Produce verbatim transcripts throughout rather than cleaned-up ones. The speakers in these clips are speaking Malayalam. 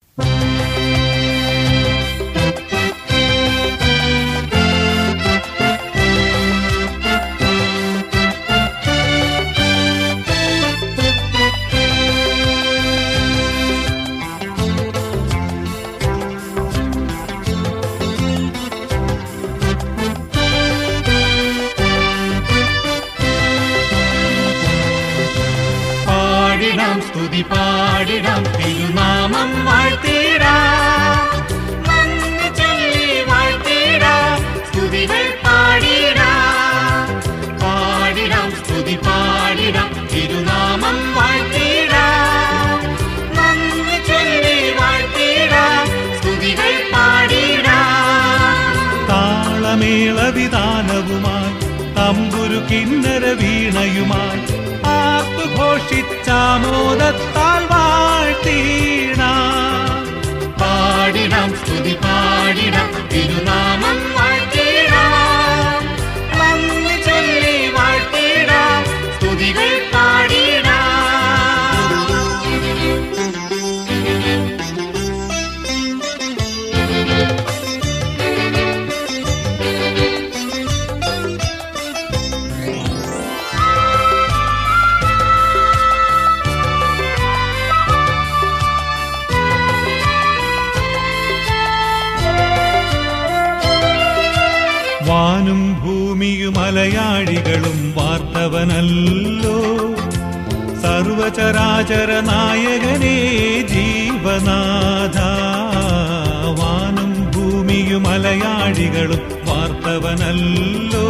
സ്തുതി പാടിടാം തിരുനാമം വാഴ്ത്തിടാം നന്ദി ചൊല്ലി വാഴ്ത്തിടാം സ്തുതികൾ പാടിടാം പാടിടാം സ്തുതി പാടിടാം തിരുനാമം വാഴ്ത്തിടാം നന്ദി ചൊല്ലി വാഴ്ത്തിടാം സ്തുതികൾ പാടിടാം. താളമേളവിതാനവുമായി തമ്പുരു കിന്നര വീണയുമായി ആർത്തുഘോഷിച്ചാമോദത്താൽ വാഴ്ത്തിടാം പാടിടാം സ്തുതി പാടിടാം തിരുനാമം വാഴ്ത്തിടാം നന്ദി ചൊല്ലി വാഴ്ത്തിടാം സ്തുതികൾ പാടിടാം. വാനും ഭൂമിയും അലയാഴികളും വാർത്തവനല്ലോ സർവചരാചര നായകനേ ജീവനാഥ. വാനും ഭൂമിയും അലയാഴികളും വാർത്തവനല്ലോ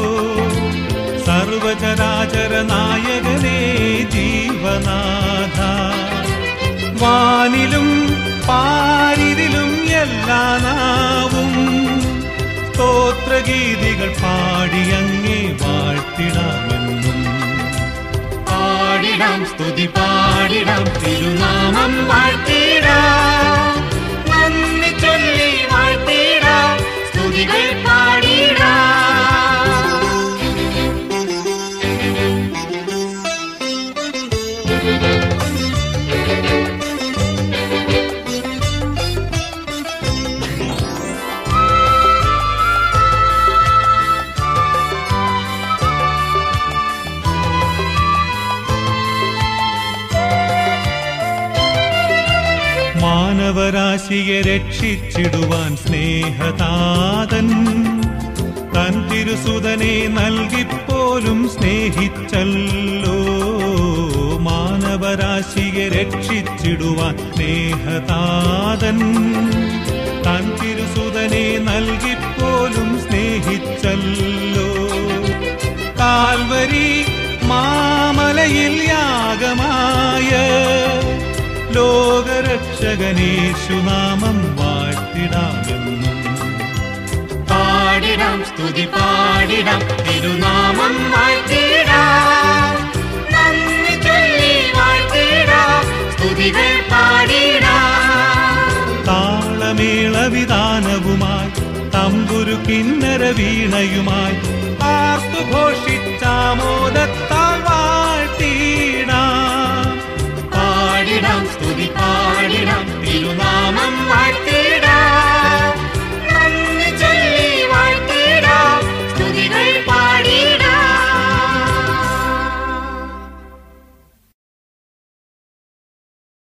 സർവചരാചര നായകനേ ജീവനാഥ. വാനിലും പാരിതിലും എല്ലാ നാവും സ്തോത്രഗീതികൾ പാടിയങ്ങേ വാഴ്ത്തിടാമെന്നും പാടിടാം സ്തുതി പാടിടാം തിരുനാമം വാഴ്ത്തിടാം നന്ദി ചൊല്ലി വാഴ്ത്തിടാം സ്തുതികൾ പാടിടാം. മാനവരാശിയെ രക്ഷിച്ചിടുവാൻ സ്നേഹതാതൻ തൻ തിരുസുതനെ നൽകിപ്പോലും സ്നേഹിച്ചല്ലോ. മാനവരാശിയെ രക്ഷിച്ചിടുവാൻ സ്നേഹതാതൻ തൻ തിരുസുതനെ നൽകിപ്പോലും സ്നേഹിച്ചല്ലോ. കാൽവരി മാമലയിൽ യാഗമായ ലോകരക്ഷകനേശുനാമം വാഴ്ത്തിടാമെന്നും പാടിടാം സ്തുതി പാടിടാം തിരുനാമം വാഴ്ത്തിടാം നന്ദി ചൊല്ലി വാഴ്ത്തിടാം സ്തുതികൾ പാടിടാം. താളമേളവിതാനവുമായി തമ്പുരു കിന്നര വീണയുമായി ആർത്തുഘോഷിച്ചാമോദത്താൽ വാഴ്ത്തിടാം പാടിടാം സ്തുതി പാടിടാം തിരുനാമം